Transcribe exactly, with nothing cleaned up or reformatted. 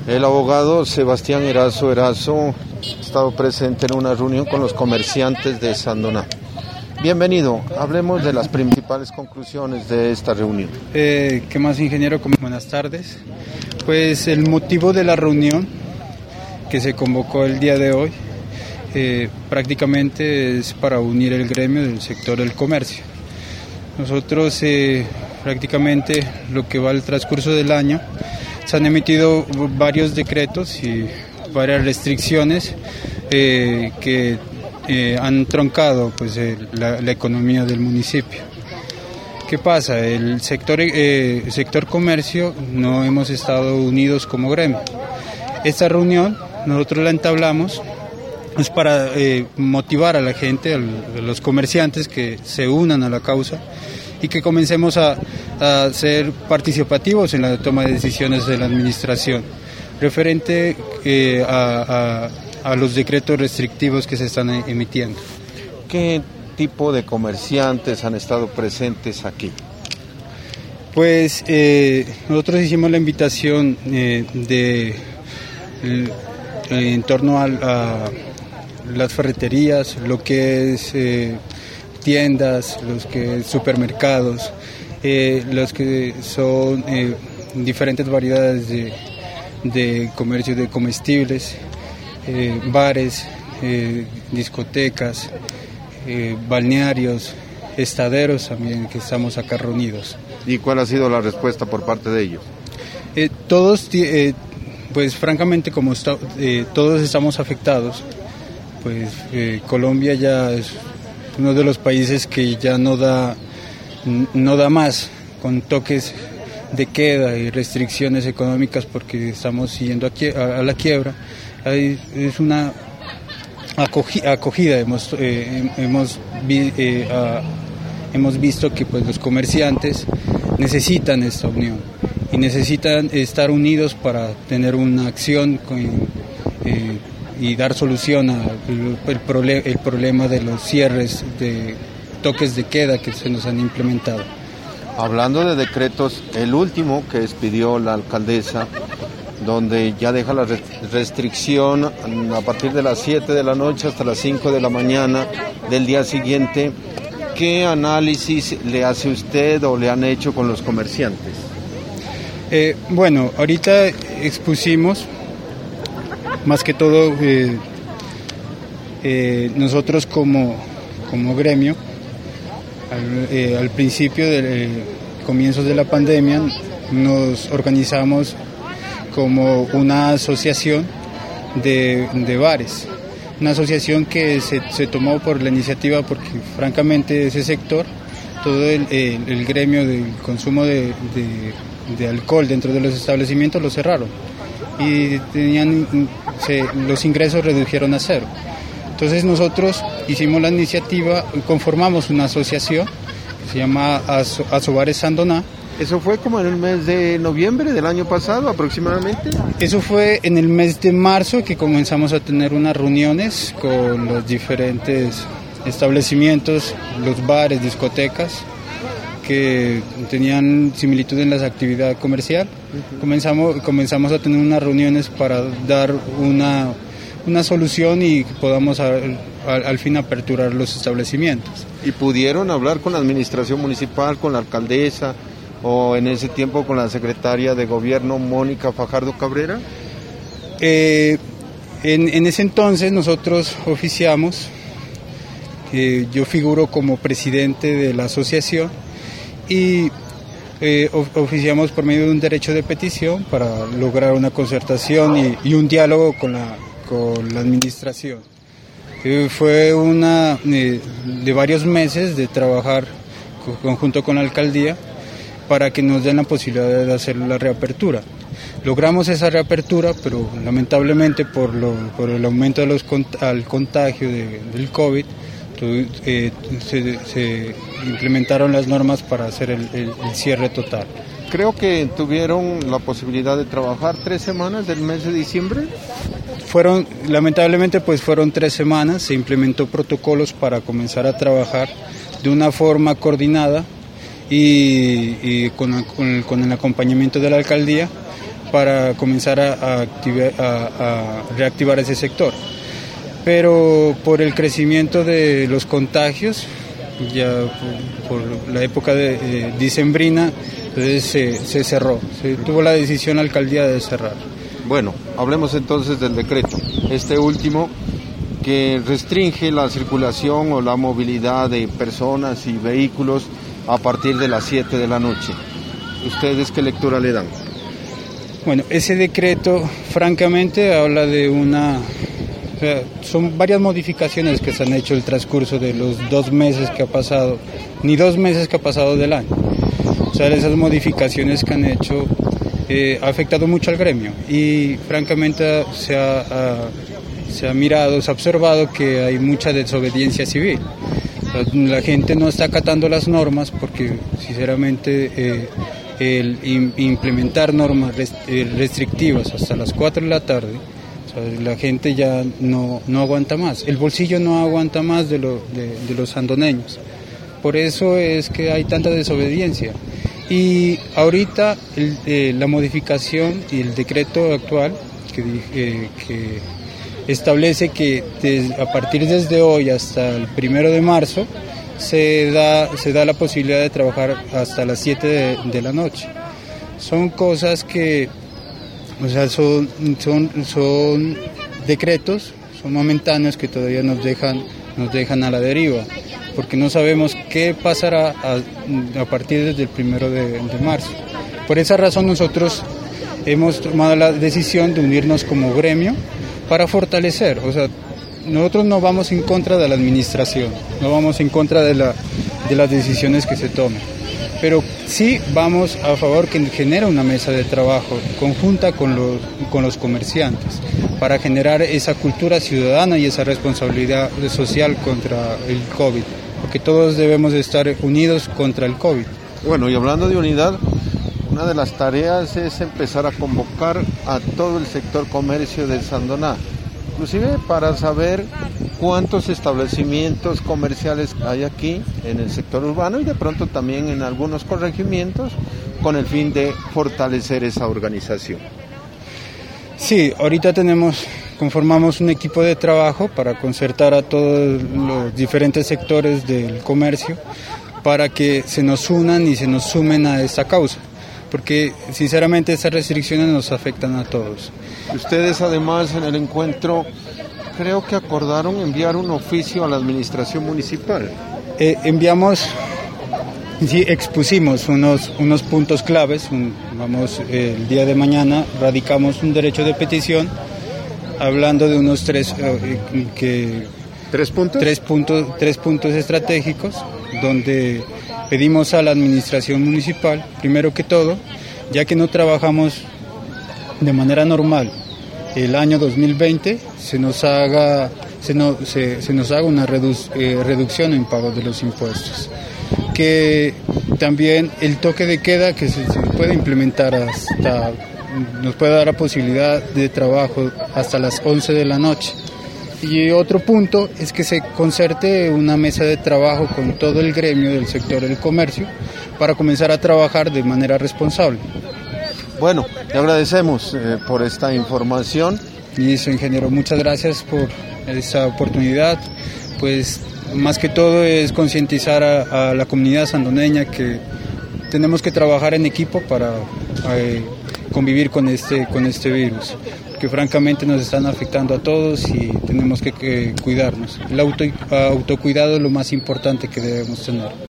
El abogado Sebastián Erazo Erazo ha estado presente en una reunión con los comerciantes de Sandoná. Bienvenido, hablemos de las principales conclusiones de esta reunión. Eh, ¿Qué más, ingeniero? Buenas tardes. Pues el motivo de la reunión que se convocó el día de hoy eh, prácticamente es para unir el gremio del sector del comercio. Nosotros eh, prácticamente lo que va al transcurso del año se han emitido varios decretos y varias restricciones eh, que eh, han troncado pues, eh, la, la economía del municipio. ¿Qué pasa? El sector, eh, el sector comercio no hemos estado unidos como gremio. Esta reunión nosotros la entablamos es para eh, motivar a la gente, a los comerciantes que se unan a la causa y que comencemos a, a ser participativos en la toma de decisiones de la administración referente eh, a, a, a los decretos restrictivos que se están emitiendo. ¿Qué tipo de comerciantes han estado presentes aquí? Pues eh, nosotros hicimos la invitación eh, de en torno a, a las ferreterías, lo que es eh, tiendas, los que supermercados, eh, los que son eh, diferentes variedades de, de comercio de comestibles, eh, bares, eh, discotecas, eh, balnearios, estaderos también que estamos acá reunidos. ¿Y cuál ha sido la respuesta por parte de ellos? Eh, todos, eh, pues francamente como está, eh, todos estamos afectados, pues eh, Colombia ya es uno de los países que ya no da, no da más, con toques de queda y restricciones económicas porque estamos yendo a, a la quiebra. Hay, es una acogi, acogida, hemos, eh, hemos, vi, eh, a, hemos visto que pues, los comerciantes necesitan esta unión y necesitan estar unidos para tener una acción con, eh, y dar solución al el, prole, el problema de los cierres de toques de queda que se nos han implementado. Hablando de decretos, el último que expidió la alcaldesa, donde ya deja la restricción a partir de las siete de la noche hasta las cinco de la mañana del día siguiente, ¿qué análisis le hace usted o le han hecho con los comerciantes? Eh, bueno, ahorita expusimos más que todo eh, eh, nosotros como, como gremio al, eh, al principio de eh, comienzos de la pandemia nos organizamos como una asociación de, de bares, una asociación que se, se tomó por la iniciativa porque francamente ese sector, todo el, el, el gremio del consumo de, de, de alcohol dentro de los establecimientos lo cerraron y tenían se, los ingresos redujeron a cero. Entonces nosotros hicimos la iniciativa, conformamos una asociación que se llama Aso, Asobares Sandoná. ¿Eso fue como en el mes de noviembre del año pasado aproximadamente? Eso fue en el mes de marzo que comenzamos a tener unas reuniones con los diferentes establecimientos, los bares, discotecas, que tenían similitud en la actividad comercial. Uh-huh. Comenzamos, comenzamos a tener unas reuniones para dar una, una solución y que podamos al, al, al fin aperturar los establecimientos. ¿Y pudieron hablar con la administración municipal, con la alcaldesa o en ese tiempo con la secretaria de gobierno Mónica Fajardo Cabrera? Eh, en, en ese entonces nosotros oficiamos, eh, yo figuro como presidente de la asociación y eh, oficiamos por medio de un derecho de petición para lograr una concertación y, y un diálogo con la, con la administración. Eh, fue una eh, de varios meses de trabajar conjunto con la alcaldía para que nos den la posibilidad de hacer la reapertura. Logramos esa reapertura, pero lamentablemente por, lo, por el aumento de los cont- al contagio de, del COVID, Eh, se, se implementaron las normas para hacer el, el, el cierre total. Creo que tuvieron la posibilidad de trabajar tres semanas del mes de diciembre. Fueron, lamentablemente, pues fueron tres semanas. Se implementó protocolos para comenzar a trabajar de una forma coordinada y, y con, con, el, con el acompañamiento de la alcaldía para comenzar a, a, activar, a, a reactivar ese sector. Pero por el crecimiento de los contagios, ya por, por la época de eh, dicembrina, entonces se, se cerró, se tuvo la decisión la alcaldía de cerrar. Bueno, hablemos entonces del decreto, este último que restringe la circulación o la movilidad de personas y vehículos a partir de las siete de la noche. ¿Ustedes qué lectura le dan? Bueno, ese decreto francamente habla de una... O sea, son varias modificaciones que se han hecho el transcurso de los dos meses que ha pasado, ni dos meses que ha pasado del año. O sea, esas modificaciones que han hecho eh, ha afectado mucho al gremio y francamente se ha, ha, se ha mirado, se ha observado que hay mucha desobediencia civil. O sea, la gente no está acatando las normas porque sinceramente eh, el im- implementar normas rest- restrictivas hasta las cuatro de la tarde, la gente ya no, no aguanta más, el bolsillo no aguanta más de, lo, de, de los sandoneños. Por eso es que hay tanta desobediencia. Y ahorita el, eh, la modificación y el decreto actual que, eh, que establece que des, a partir desde hoy hasta el primero de marzo se da, se da la posibilidad de trabajar hasta las siete de, de la noche. Son cosas que... O sea, son, son, son decretos, son momentáneos que todavía nos dejan, nos dejan a la deriva, porque no sabemos qué pasará a, a partir desde el primero de, de marzo. Por esa razón nosotros hemos tomado la decisión de unirnos como gremio para fortalecer. O sea, nosotros no vamos en contra de la administración, no vamos en contra de, la, de las decisiones que se tomen, pero sí vamos a favor que genere una mesa de trabajo conjunta con los, con los comerciantes para generar esa cultura ciudadana y esa responsabilidad social contra el COVID, porque todos debemos estar unidos contra el COVID. Bueno, y hablando de unidad, una de las tareas es empezar a convocar a todo el sector comercio de Sandoná, inclusive para saber cuántos establecimientos comerciales hay aquí en el sector urbano y de pronto también en algunos corregimientos con el fin de fortalecer esa organización. Sí, ahorita tenemos, conformamos un equipo de trabajo para concertar a todos los diferentes sectores del comercio para que se nos unan y se nos sumen a esta causa, porque sinceramente esas restricciones nos afectan a todos. Ustedes además en el encuentro creo que acordaron enviar un oficio a la administración municipal. Eh, enviamos, sí, expusimos unos, unos puntos claves. Un, vamos, eh, el día de mañana radicamos un derecho de petición hablando de unos tres, eh, que, ¿Tres puntos? Tres puntos, tres puntos estratégicos donde pedimos a la administración municipal, primero que todo, ya que no trabajamos de manera normal el año dos mil veinte, se nos haga, se, no, se, se nos haga una redu, eh, reducción en pago de los impuestos. Que también el toque de queda que se, se puede implementar hasta, nos puede dar la posibilidad de trabajo hasta las once de la noche. Y otro punto es que se concerte una mesa de trabajo con todo el gremio del sector del comercio para comenzar a trabajar de manera responsable. Bueno, le agradecemos eh, por esta información. Ministro Ingeniero, muchas gracias por esta oportunidad. Pues más que todo es concientizar a, a la comunidad sandoneña que tenemos que trabajar en equipo para eh, convivir con este, con este virus, que francamente nos están afectando a todos y tenemos que, que cuidarnos. El auto, autocuidado es lo más importante que debemos tener.